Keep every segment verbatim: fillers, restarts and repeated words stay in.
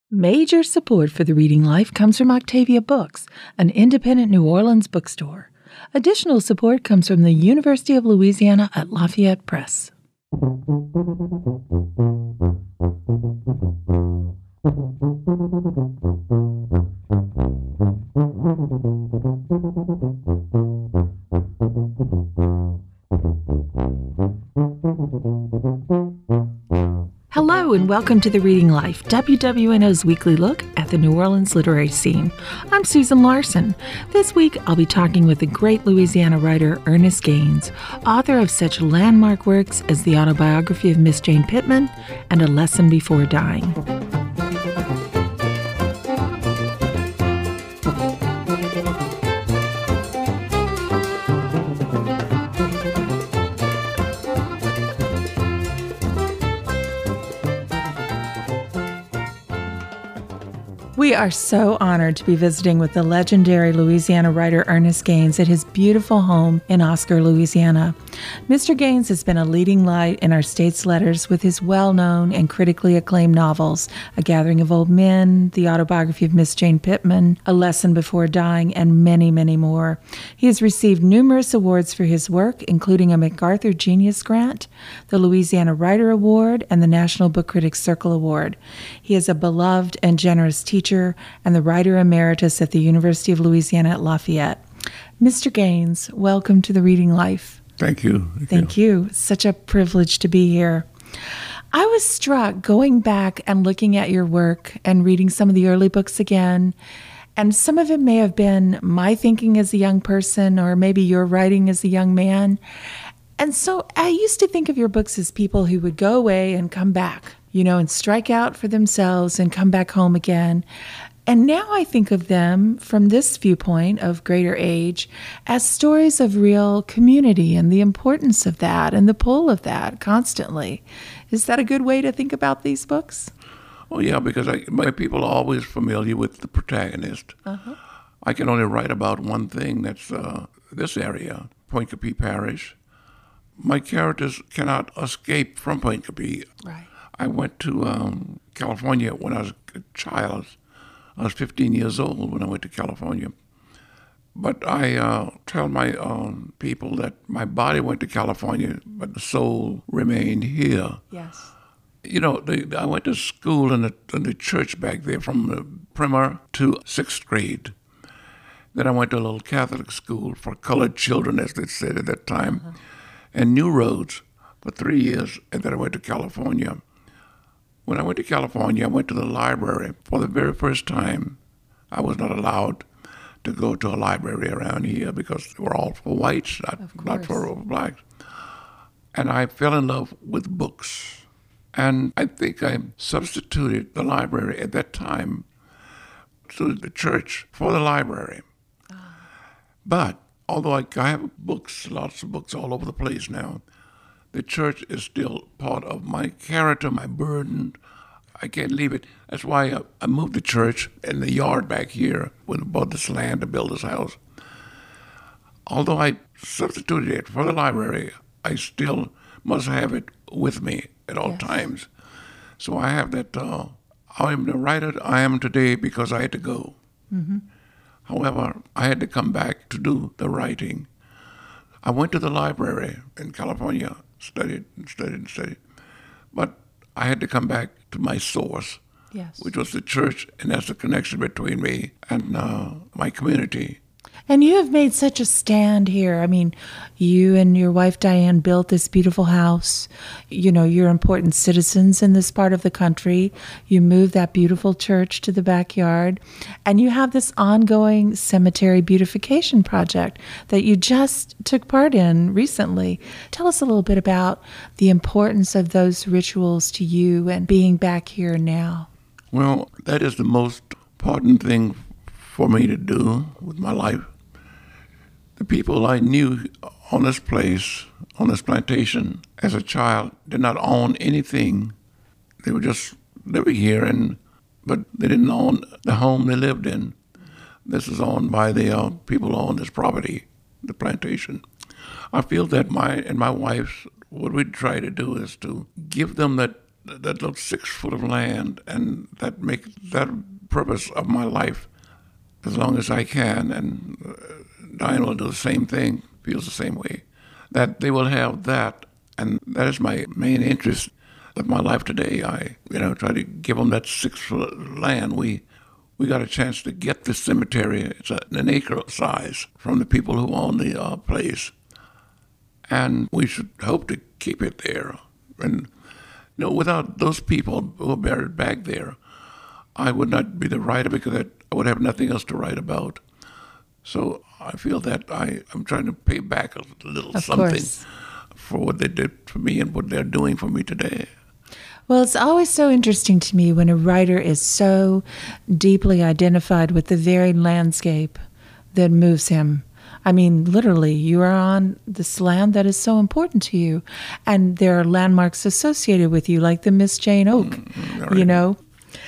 Major support for the Reading Life comes from Octavia Books, an independent New Orleans bookstore. Additional support comes from the University of Louisiana at Lafayette Press. Hello and welcome to The Reading Life, W W N O's weekly look at the New Orleans literary scene. I'm Susan Larson. This week I'll be talking with the great Louisiana writer Ernest Gaines, author of such landmark works as the autobiography of Miss Jane Pittman and A Lesson Before Dying. We are so honored to be visiting with the legendary Louisiana writer Ernest Gaines at his beautiful home in Oscar, Louisiana. Mister Gaines has been a leading light in our state's letters with his well-known and critically acclaimed novels, A Gathering of Old Men, the autobiography of Miss Jane Pittman, A Lesson Before Dying, and many, many more. He has received numerous awards for his work, including a MacArthur Genius Grant, the Louisiana Writer Award, and the National Book Critics Circle Award. He is a beloved and generous teacher and the writer emeritus at the University of Louisiana at Lafayette. Mister Gaines, welcome to The Reading Life. Thank you. Thank, Thank you. you. Such a privilege to be here. I was struck going back and looking at your work and reading some of the early books again, and some of it may have been my thinking as a young person or maybe your writing as a young man. And so I used to think of your books as people who would go away and come back, you know, and strike out for themselves and come back home again. And now I think of them from this viewpoint of greater age as stories of real community and the importance of that and the pull of that constantly. Is that a good way to think about these books? Oh, yeah, because I, my people are always familiar with the protagonist. Uh-huh. I can only write about one thing, that's uh, this area, Pointe-Coupee Parish. My characters cannot escape from Pointe-Coupee. Right. I went to um, California when I was a child. I was fifteen years old when I went to California. But I uh, tell my um, people that my body went to California, but the soul remained here. Yes. You know, they, I went to school in the, in the church back there from the primer to sixth grade. Then I went to a little Catholic school for colored children, as they said at that time, uh-huh. and New Roads for three years, and then I went to California. When I went to California, I went to the library. For the very first time, I was not allowed to go to a library around here because they were all for whites, not, not for blacks. And I fell in love with books. And I think I substituted the library at that time to the church for the library. Oh. But although I, I have books, lots of books all over the place now, the church is still part of my character, my burden. I can't leave it. That's why I, I moved the church in the yard back here when I bought this land to build this house. Although I substituted it for the library, I still must have it with me at all yes. times. So I have that, uh, I am the writer I am today because I had to go. Mm-hmm. However, I had to come back to do the writing. I went to the library in California, studied and studied and studied. But I had to come back to my source, yes. which was the church, and that's the connection between me and uh, my community. And you have made such a stand here. I mean, you and your wife Diane built this beautiful house. You know, you're important citizens in this part of the country. You moved that beautiful church to the backyard. And you have this ongoing cemetery beautification project that you just took part in recently. Tell us a little bit about the importance of those rituals to you and being back here now. Well, that is the most important thing for me to do with my life. The people I knew on this place, on this plantation, as a child, did not own anything. They were just living here, and but they didn't own the home they lived in. This is owned by the uh, people who own this property, the plantation. I feel that my and my wife's, what we try to do is to give them that that little six foot of land, and that make that purpose of my life as long as I can. And uh, Diane will do the same thing, feels the same way. That they will have that, and that is my main interest of my life today. I, you know, try to give them that six foot of land. We we got a chance to get the cemetery. It's a, an acre size from the people who own the uh, place, and we should hope to keep it there. And you know, without those people who are buried back there, I would not be the writer, because I would have nothing else to write about. So I feel that I, I'm trying to pay back a little of something course. for what they did for me and what they're doing for me today. Well, it's always so interesting to me when a writer is so deeply identified with the very landscape that moves him. I mean, literally, you are on this land that is so important to you, and there are landmarks associated with you, like the Miss Jane Oak, Mm, right. you know.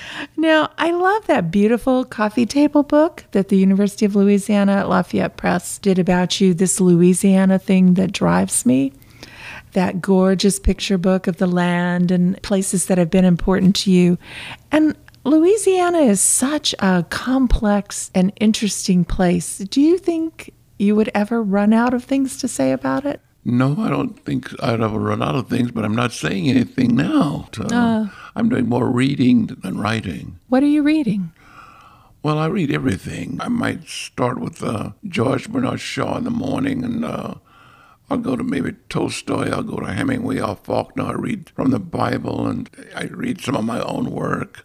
Now, I love that beautiful coffee table book that the University of Louisiana at Lafayette Press did about you, this Louisiana thing that drives me. That gorgeous picture book of the land and places that have been important to you. And Louisiana is such a complex and interesting place. Do you think you would ever run out of things to say about it? No, I don't think I'd ever run out of things, but I'm not saying anything now. So Uh. I'm doing more reading than writing. What are you reading? Well, I read everything. I might start with uh, George Bernard Shaw in the morning, and uh, I'll go to maybe Tolstoy, I'll go to Hemingway or Faulkner. I read from the Bible, and I read some of my own work.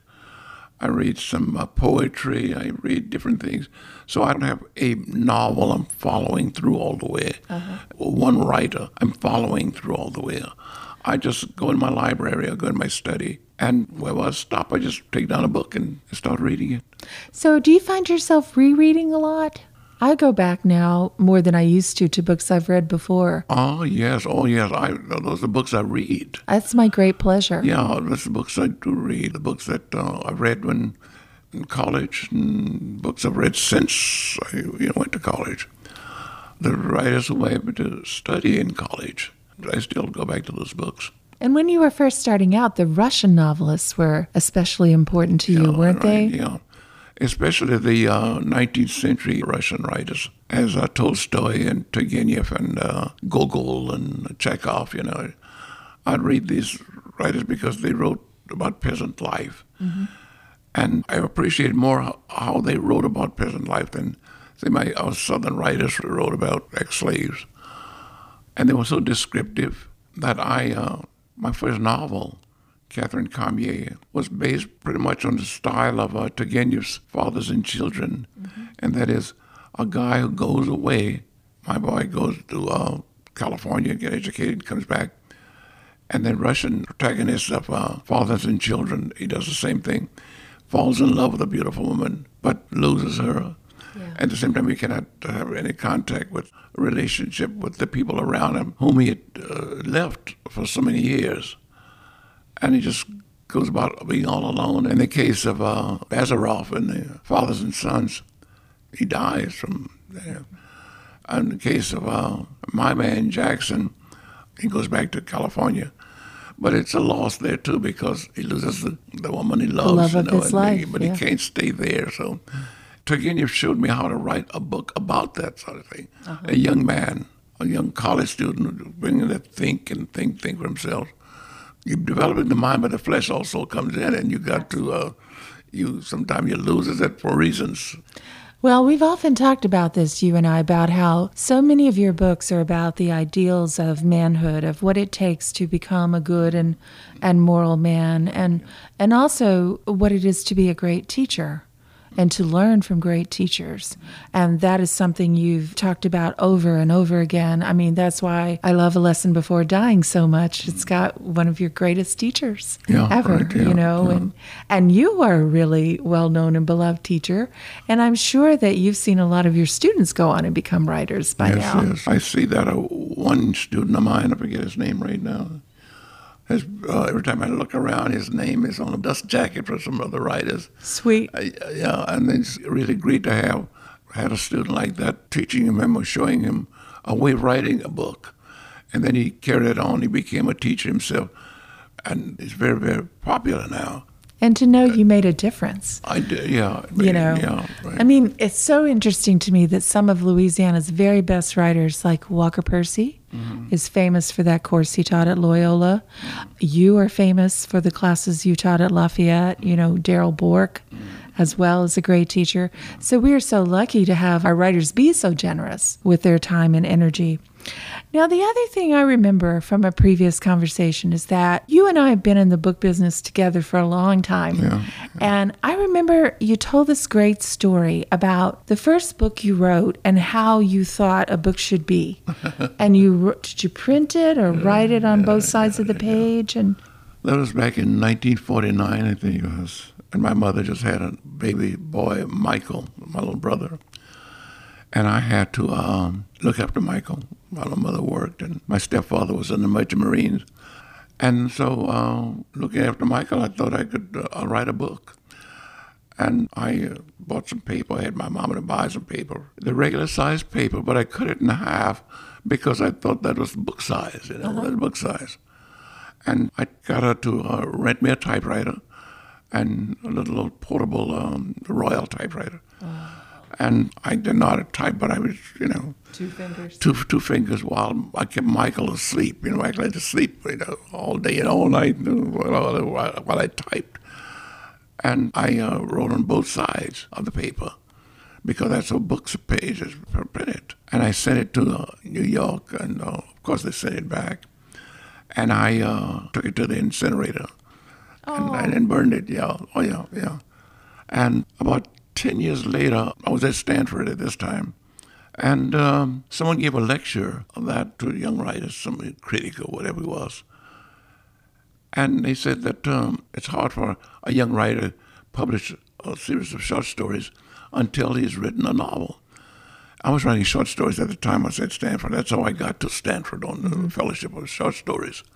I read some uh, poetry. I read different things. So I don't have a novel I'm following through all the way. Uh-huh. One writer I'm following through all the way. I just go in my library, I go in my study, and wherever I stop, I just take down a book and start reading it. So do you find yourself rereading a lot? I go back now more than I used to to books I've read before. Oh, yes. Oh, yes. I, those are the books I read. That's my great pleasure. Yeah, those are the books I do read. The books that uh, I read when in college, and books I've read since I you know, went to college. The writers who I happened to study in college, I still go back to those books. And when you were first starting out, the Russian novelists were especially important to you, Yeah, weren't right, they? Yeah. Especially the uh, nineteenth century Russian writers, as uh, Tolstoy and Turgenev and uh, Gogol and Chekhov, you know. I'd read these writers because they wrote about peasant life. Mm-hmm. And I appreciate more how, how they wrote about peasant life than, say, my our southern writers who wrote about ex-slaves. And they were so descriptive that I, uh, my first novel, Catherine Cormier, was based pretty much on the style of uh, Turgenev's Fathers and Children. Mm-hmm. And that is a guy who goes away. My boy goes to uh, California, get educated, comes back. And then Russian protagonist of uh, Fathers and Children, he does the same thing. Falls in love with a beautiful woman, but loses her. Yeah. At the same time, he cannot have any contact with a relationship with the people around him whom he had uh, left for so many years. And he just goes about being all alone. In the case of uh, Bazarov and the Fathers and Sons, he dies from there. In the case of uh, my man Jackson, he goes back to California. But it's a loss there, too, because he loses the, the woman he loves. The love you of know, his and life, he, But yeah. he can't stay there. So Turgenev showed me how to write a book about that sort of thing. Uh-huh. A young man, a young college student, bringing to think and think, think for himself. You're developing the mind, but the flesh also comes in, and you got to, uh, you sometimes you lose it for reasons. Well, we've often talked about this, you and I, about how so many of your books are about the ideals of manhood, of what it takes to become a good and, and moral man, and and also what it is to be a great teacher and to learn from great teachers. And that is something you've talked about over and over again. I mean, that's why I love A Lesson Before Dying so much. It's got one of your greatest teachers yeah, ever, right, yeah, you know, yeah. and and you are a really well-known and beloved teacher. And I'm sure that you've seen a lot of your students go on and become writers by yes, now. Yes, I see that. Uh, one student of mine, I forget his name right now, has, uh, every time I look around, his name is on a dust jacket for some other writers. Sweet. Uh, yeah, and it's really great to have had a student like that teaching him or showing him a way of writing a book. And then he carried it on. He became a teacher himself. and it's very, very popular now. And to know you made a difference. I did, yeah. You know, yeah, right. I mean, it's so interesting to me that some of Louisiana's very best writers, like Walker Percy, mm-hmm. is famous for that course he taught at Loyola. Mm-hmm. You are famous for the classes you taught at Lafayette. You know, Daryl Bork, mm-hmm. as well, is a great teacher. So we are so lucky to have our writers be so generous with their time and energy. Now, the other thing I remember from a previous conversation is that you and I have been in the book business together for a long time. Yeah, yeah. And I remember you told this great story about the first book you wrote and how you thought a book should be. And you did you print it or write it on yeah, both sides yeah, of the page? Yeah. And that was back in nineteen forty-nine, I think it was. And my mother just had a baby boy, Michael, my little brother. And I had to um, look after Michael while my mother worked, and my stepfather was in the Merchant Marines. And so uh, looking after Michael, I thought I could uh, write a book. And I uh, bought some paper. I had my mom to buy some paper, the regular size paper, but I cut it in half because I thought that was book size, you know, uh-huh. that's book size. And I got her to uh, rent me a typewriter and a little, little portable um, Royal typewriter. Oh. And I didn't know how to type, but I was, you know, two fingers, two two fingers while I kept Michael asleep. You know, Michael had to sleep, you know, all day and all night while, while I typed. And I uh, wrote on both sides of the paper because that's how books of pages are printed. And I sent it to uh, New York, and uh, of course they sent it back. And I uh, took it to the incinerator, oh. and I then burned it. Yeah, oh yeah, yeah. And about Ten years later, I was at Stanford at this time, and um, someone gave a lecture on that to young writers, some critic or whatever it was. And they said that um, it's hard for a young writer to publish a series of short stories until he's written a novel. I was writing short stories at the time I was at Stanford. That's how I got to Stanford on the mm-hmm. Fellowship of Short Stories.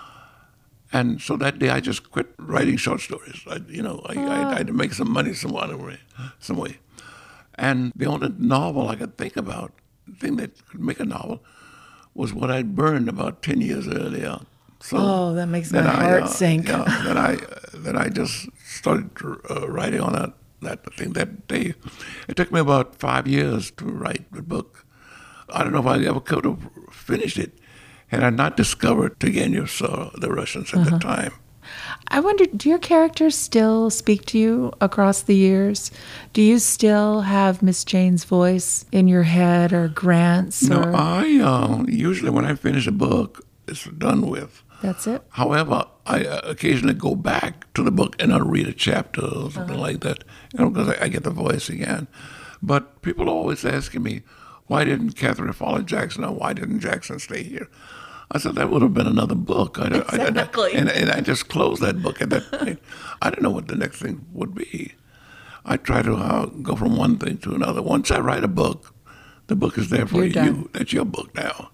And so that day I just quit writing short stories. I, you know, I, oh. I, I had to make some money some way, some way. And the only novel I could think about, the thing that could make a novel, was what I'd burned about ten years earlier. So oh, that makes my heart I, uh, sink. Yeah, then I, uh, then I just started uh, writing on that, that thing that day. It took me about five years to write the book. I don't know if I ever could have finished it had I not discovered Turgenev, uh, the Russians at uh-huh. the time. I wonder, do your characters still speak to you across the years? Do you still have Miss Jane's voice in your head, or Grant's? No, or... I uh, usually when I finish a book, it's done with. That's it? However, I uh, occasionally go back to the book and I'll read a chapter or something uh-huh. like that, you know, because I, I get the voice again. But people are always asking me, why didn't Catherine follow Jackson, or why didn't Jackson stay here? I said, that would have been another book. I, exactly. I, I, and, and I just closed that book at that point. I didn't know what the next thing would be. I try to uh, go from one thing to another. Once I write a book, the book is there for You're you. Done. That's your book now.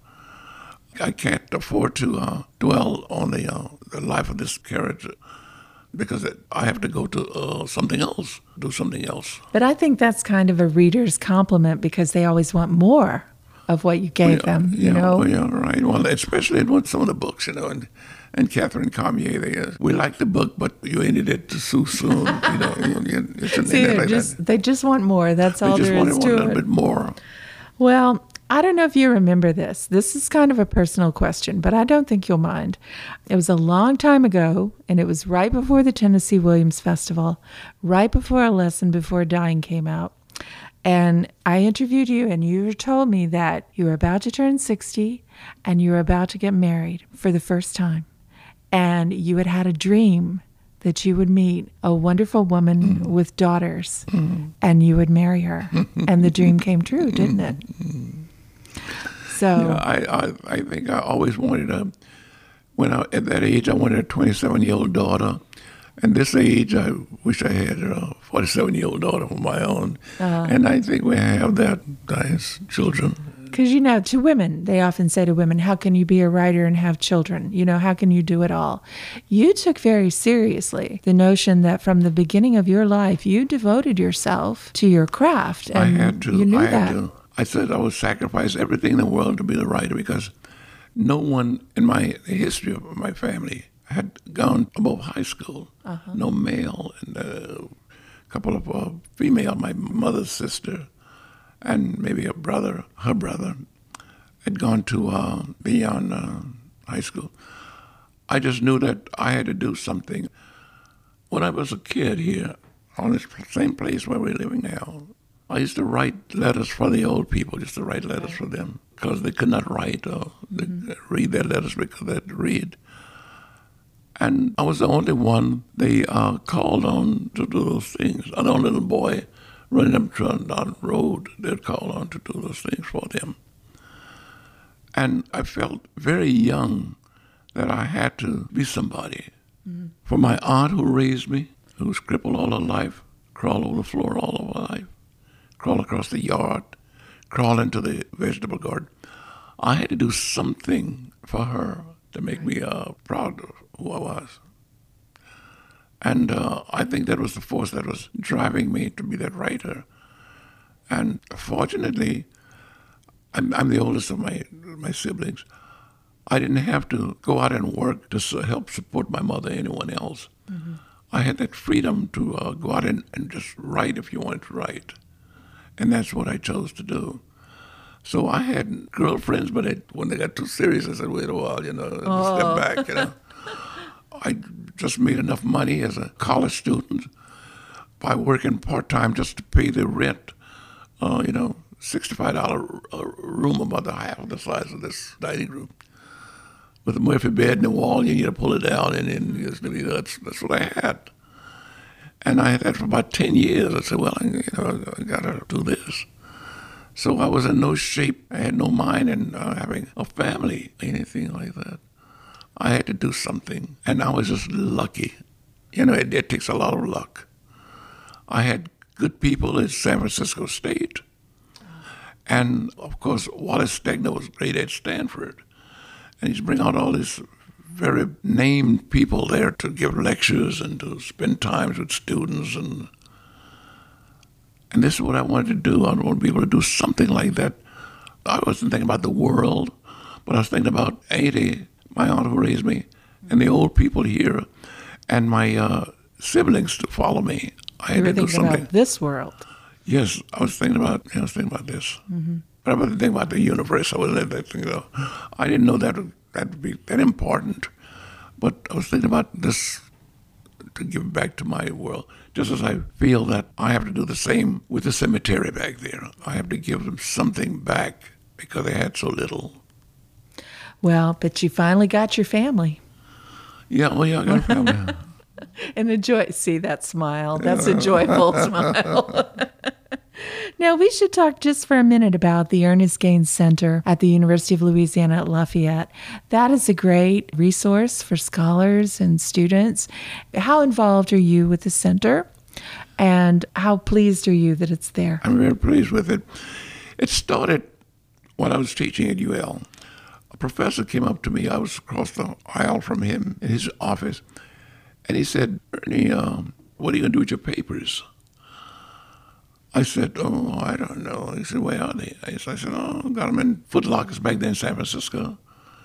I can't afford to uh, dwell on the, uh, the life of this character because it, I have to go to uh, something else, do something else. But I think that's kind of a reader's compliment because they always want more of what you gave well, yeah, them, you yeah, know? Well, yeah, right. Well, especially with some of the books, you know, and, and Catherine Cormier, they, uh, we liked the book, but you ended it too soon, you know. You, you See, like just, they just want more. That's they all just there want, is want to a little it. bit more. Well, I don't know if you remember this. This is kind of a personal question, but I don't think you'll mind. It was a long time ago, and it was right before the Tennessee Williams Festival, right before A Lesson Before Dying came out. And I interviewed you, and you told me that you were about to turn sixty, and you were about to get married for the first time. And you had had a dream that you would meet a wonderful woman mm. with daughters, mm. and you would marry her. And the dream came true, didn't it? So yeah, I, I, I think I always wanted a, when I, at that age, I wanted a twenty-seven-year-old daughter. And this age, I wish I had a forty-seven-year-old daughter of my own. Uh-huh. And I think we have that as children. Because, you know, to women, they often say to women, how can you be a writer and have children? You know, how can you do it all? You took very seriously the notion that from the beginning of your life, you devoted yourself to your craft. And I had to. You knew I that. had to. I said I would sacrifice everything in the world to be the writer because no one in my the history of my family had gone above high school, Uh-huh. no male, and a couple of uh, female, my mother's sister, and maybe a brother, her brother, had gone to uh, beyond uh, high school. I just knew that I had to do something. When I was a kid here, on this same place where we're living now, I used to write letters for the old people, just to write letters for them, because they could not write or mm-hmm. read their letters because they had to read. And I was the only one they uh, called on to do those things. I know a little boy running up down the road, they'd call on to do those things for them. And I felt very young that I had to be somebody. Mm-hmm. For my aunt who raised me, who was crippled all her life, crawled over the floor all of her life, crawl across the yard, crawl into the vegetable garden. I had to do something for her to make me uh, proud of who I was. And uh, I think that was the force that was driving me to be that writer. And fortunately, I'm, I'm the oldest of my my siblings. I didn't have to go out and work to su- help support my mother or anyone else. Mm-hmm. I had that freedom to uh, go out and, and just write if you wanted to write. And that's what I chose to do. So I had girlfriends, but I, when they got too serious, I said, wait a while, you know, oh. step back, you know. I just made enough money as a college student by working part-time just to pay the rent, uh, you know, sixty-five dollars a room, about half the size of this dining room, with a Murphy bed in the wall. You need to pull it down, and then that's, that's what I had. And I had that for about ten years. I said, well, I, you know, I got to do this. So I was in no shape. I had no mind in uh, having a family, anything like that. I had to do something, and I was just lucky. You know, it, it takes a lot of luck. I had good people at San Francisco State. And, of course, Wallace Stegner was great at Stanford. And he's bring out all these very named people there to give lectures and to spend times with students. And and this is what I wanted to do. I wanted to be able to do something like that. I wasn't thinking about the world, but I was thinking about Auntie, my aunt who raised me, and the old people here, and my uh, siblings to follow me. I had you were to do thinking something. About this world. Yes, I was thinking about. I was thinking about this. Mm-hmm. But I wasn't thinking about the universe. I wasn't thinking. You know, I didn't know that that would be that important. But I was thinking about this to give back to my world. Just as I feel that I have to do the same with the cemetery back there. I have to give them something back because they had so little. Well, but you finally got your family. Yeah, well, yeah, I got a family. And a joy. See that smile? That's a joyful smile. Now, we should talk just for a minute about the Ernest Gaines Center at the University of Louisiana at Lafayette. That is a great resource for scholars and students. How involved are you with the center? And how pleased are you that it's there? I'm very pleased with it. It started when I was teaching at U L. A professor came up to me. I was across the aisle from him in his office. And he said, Ernie, um, what are you going to do with your papers? I said, oh, I don't know. He said, where are they? I said, oh, I got them in Foot Lockers back then in San Francisco.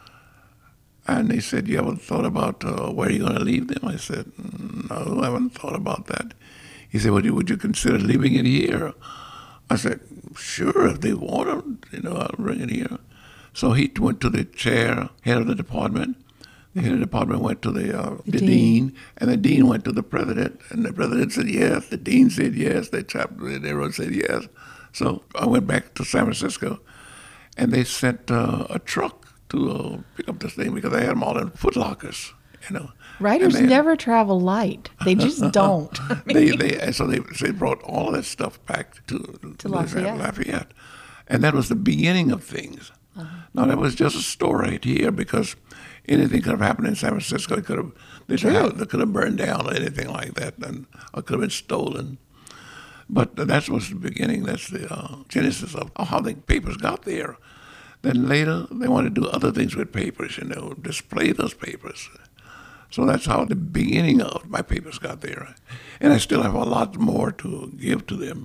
And he said, you ever thought about uh, where you're going to leave them? I said, no, I haven't thought about that. He said, well, would you consider leaving it here? I said, sure, if they want them, you know, I'll bring it here. So he went to the chair, head of the department. The head of the department went to the, uh, the, the dean. dean, and the dean went to the president, and the president said yes. The dean said yes. The chapter, everyone said yes. So I went back to San Francisco, and they sent uh, a truck to uh, pick up this thing because they had them all in Foot Lockers, you know. Writers had, never travel light. They just don't. they, they, so they, they brought all of that stuff back to, to Lafayette. Lafayette. And that was the beginning of things. Uh-huh. Now, that was just a story here because anything could have happened in San Francisco. It could have, they could have, they could have burned down or anything like that, and or could have been stolen. But that was the beginning. That's the uh, genesis of how the papers got there. Then later, they wanted to do other things with papers, you know, display those papers. So that's how the beginning of my papers got there. And I still have a lot more to give to them.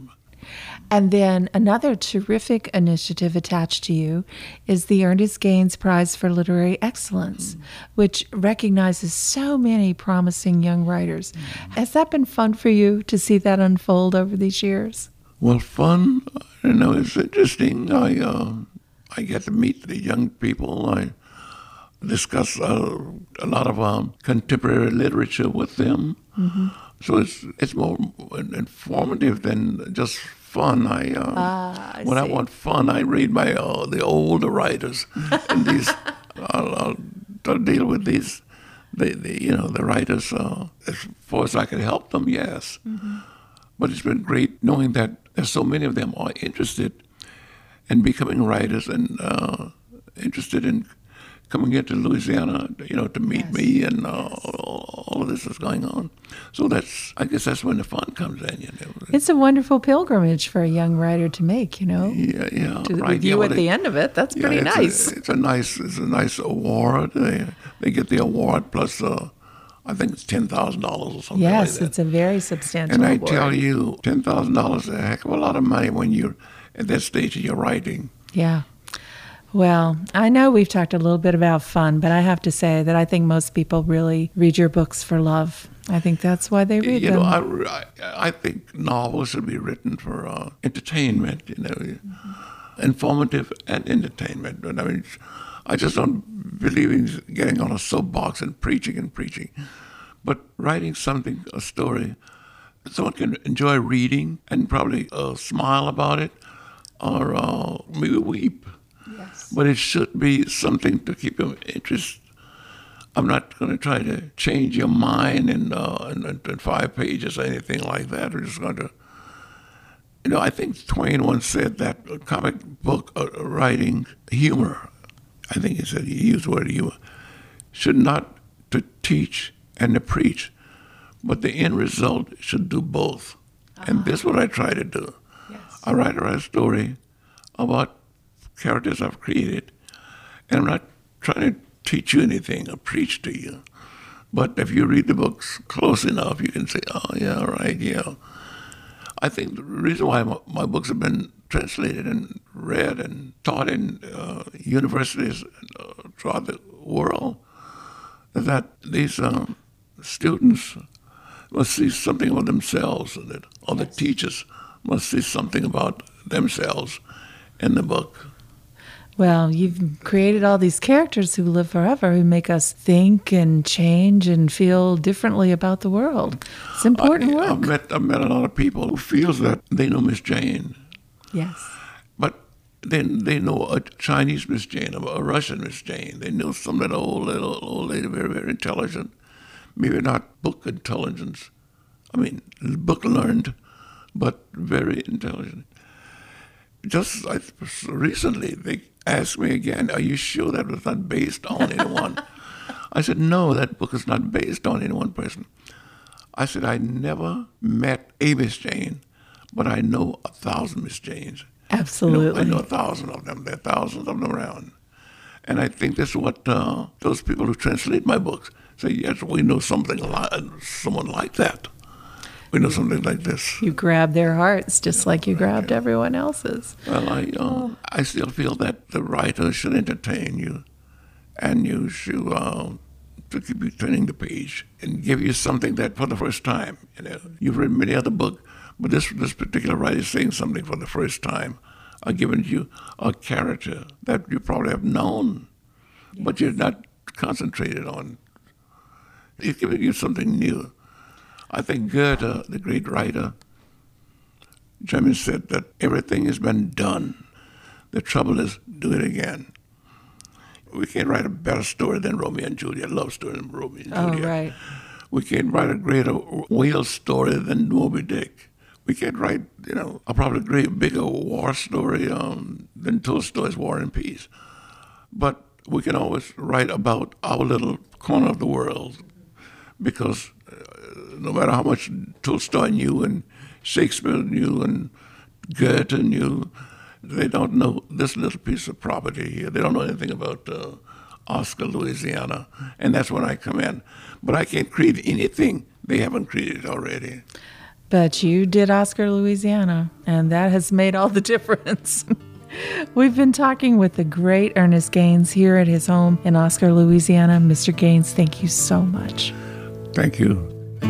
And then another terrific initiative attached to you is the Ernest Gaines Prize for Literary Excellence, mm. which recognizes so many promising young writers. Mm. Has that been fun for you to see that unfold over these years? Well, fun, I don't know, it's interesting. I, uh, I get to meet the young people. I discuss uh, a lot of um, contemporary literature with them. Mm-hmm. So it's it's more informative than just fun. I, uh, ah, I when see. I want fun, I read my uh, the older writers, and these I'll, I'll, I'll deal with these, the, the you know the writers uh, as far as I can help them. Yes, mm-hmm. But it's been great knowing that there's so many of them are interested in becoming writers and uh, interested in coming into Louisiana, you know, to meet yes. me, and uh, yes. all, all of this is going on. So that's, I guess that's when the fun comes in, you know. It's a wonderful pilgrimage for a young writer to make, you know. Yeah, yeah, to, right. With you yeah, well, at they, the end of it, that's yeah, pretty it's nice. A, it's a nice, it's a nice award. They they get the award plus, uh, I think it's ten thousand dollars or something yes, like that. Yes, it's a very substantial And I award. tell you, ten thousand dollars is a heck of a lot of money when you're at that stage of your writing. Yeah. Well, I know we've talked a little bit about fun, but I have to say that I think most people really read your books for love. I think that's why they read you them. know, I, I, I think novels should be written for uh, entertainment, you know, mm-hmm. informative and entertainment. But I mean, I just don't believe in getting on a soapbox and preaching and preaching. But writing something, a story, someone can enjoy reading and probably uh, smile about it or uh, maybe weep. Yes. But it should be something to keep your interest. I'm not going to try to change your mind in, uh, in, in five pages or anything like that. We're just going to, you know, I think Twain once said that comic book uh, writing humor, I think he said, he used the word humor, should not to teach and to preach, but the end result should do both. Uh-huh. And this is what I try to do. Yes. I write a story about characters I've created, and I'm not trying to teach you anything or preach to you. But if you read the books close enough, you can say, oh, yeah, right, yeah. I think the reason why my, my books have been translated and read and taught in uh, universities uh, throughout the world is that these um, students must see something about themselves, and that, or the teachers must see something about themselves in the book. Well, you've created all these characters who live forever, who make us think and change and feel differently about the world. It's important I, work. I've met, I've met a lot of people who feels that they know Miss Jane. Yes. But then they know a Chinese Miss Jane, a Russian Miss Jane. They know some little old, little old lady, very, very intelligent. Maybe not book intelligence. I mean, book learned, but very intelligent. Just like recently, they asked me again, are you sure that was not based on anyone? I said, no, that book is not based on any one person. I said, I never met a Miss Jane, but I know a thousand Miss Janes. Absolutely. You know, I know a thousand of them. There are thousands of them around. And I think that's what uh, those people who translate my books say, yes, we know something, someone like that. We know something like this. You grab their hearts just yeah, like you grabbed yeah. everyone else's. Well, I, uh, oh. I still feel that the writer should entertain you, and you should uh, to keep you turning the page and give you something that for the first time. You know, you've read many other books, but this this particular writer is saying something for the first time. I've given you a character that you probably have known, yes. but you're not concentrated on. He's giving you something new. I think Goethe, the great writer, German, said that everything has been done. The trouble is, do it again. We can't write a better story than Romeo and Juliet, love story than Romeo and oh, Juliet. Right. We can't write a greater whale story than Moby Dick. We can't write, you know, a probably great bigger war story um, than Tolstoy's War and Peace. But we can always write about our little corner of the world, because uh, no matter how much Tolstoy knew and Shakespeare knew and Goethe knew, they don't know this little piece of property here. They don't know anything about uh, Oscar, Louisiana, and that's when I come in. But I can't create anything they haven't created already. But you did Oscar, Louisiana, and that has made all the difference. We've been talking with the great Ernest Gaines here at his home in Oscar, Louisiana. Mister Gaines, thank you so much. Thank you.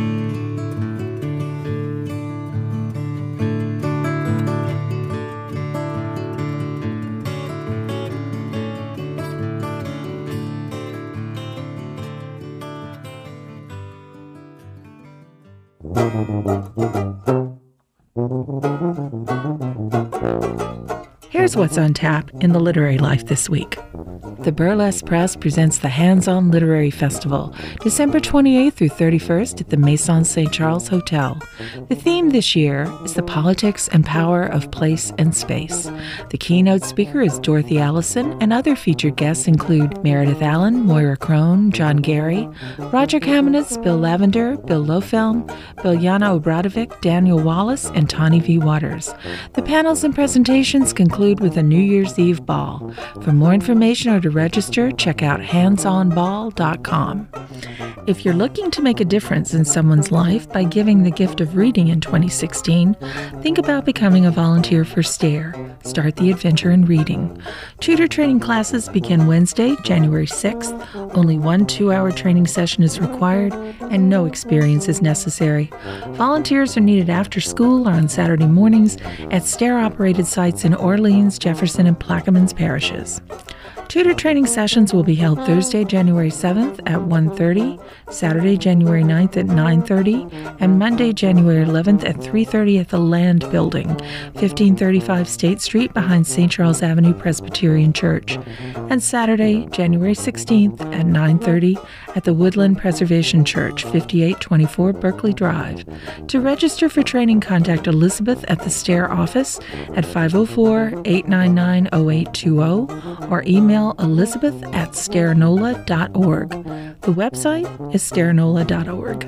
Here's what's on tap in the literary life this week. The Burlesque Press presents the Hands-On Literary Festival, December twenty-eighth through thirty-first at the Maison Saint Charles Hotel. The theme this year is the politics and power of place and space. The keynote speaker is Dorothy Allison, and other featured guests include Meredith Allen, Moira Crone, John Gary, Roger Kamenetz, Bill Lavender, Bill Lofelm, Biljana Obradovic, Daniel Wallace, and Tawny V. Waters. The panels and presentations conclude with a New Year's Eve ball. For more information or to register, check out hands on ball dot com. If you're looking to make a difference in someone's life by giving the gift of reading in twenty sixteen, think about becoming a volunteer for STARE. Start the adventure in reading. Tutor training classes begin Wednesday, January sixth. Only one two-hour training session is required, and no experience is necessary. Volunteers are needed after school or on Saturday mornings at STARE-operated sites in Orleans, Jefferson, and Plaquemines parishes. Tutor training sessions will be held Thursday, January seventh at one thirty, Saturday, January ninth at nine thirty, and Monday, January eleventh at three thirty at the Land Building, fifteen thirty-five State Street behind Saint Charles Avenue Presbyterian Church, and Saturday, January sixteenth at nine thirty at the Woodland Preservation Church, fifty-eight twenty-four Berkeley Drive. To register for training, contact Elizabeth at the STARE office at five oh four, eight nine nine, oh eight two oh or email elizabeth at starenola dot org. The website is starenola dot org.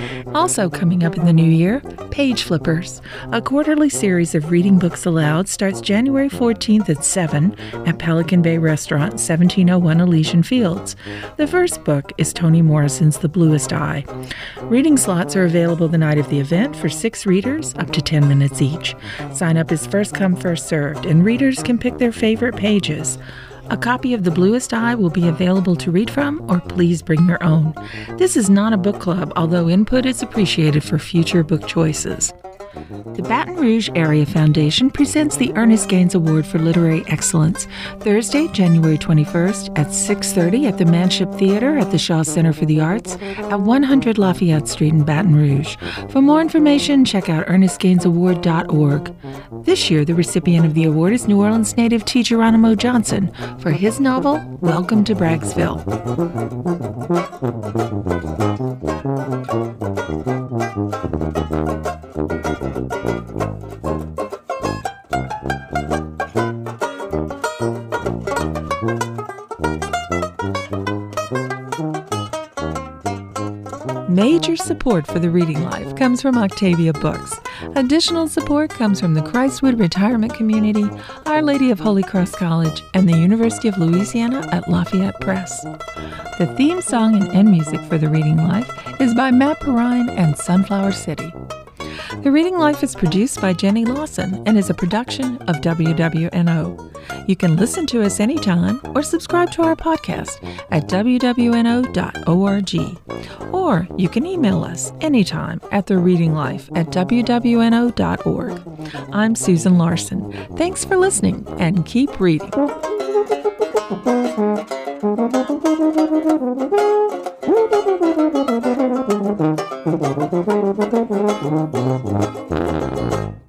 Also coming up in the new year, Page Flippers, a quarterly series of reading books aloud, starts January fourteenth at seven at Pelican Bay Restaurant, seventeen oh one Elysian Fields. The first book is Toni Morrison's The Bluest Eye. Reading slots are available the night of the event for six readers, up to ten minutes each. Sign up is first come, first served, and readers can pick their favorite pages. A copy of The Bluest Eye will be available to read from, or please bring your own. This is not a book club, although input is appreciated for future book choices. The Baton Rouge Area Foundation presents the Ernest Gaines Award for Literary Excellence, Thursday, January twenty-first at six thirty at the Manship Theater at the Shaw Center for the Arts at one hundred Lafayette Street in Baton Rouge. For more information, check out ernest gaines award dot org. This year, the recipient of the award is New Orleans native T. Geronimo Johnson for his novel, Welcome to Braggsville. Major support for the Reading Life comes from Octavia Books. Additional support comes from the Christwood Retirement Community, Our Lady of Holy Cross College, and the University of Louisiana at Lafayette Press. The theme song and end music for the Reading Life is by Matt Perrine and Sunflower City. The Reading Life is produced by Jenny Lawson and is a production of W W N O. You can listen to us anytime or subscribe to our podcast at w w n o dot org. Or you can email us anytime at the reading life at w w n o dot org. I'm Susan Larson. Thanks for listening and keep reading. Thank you.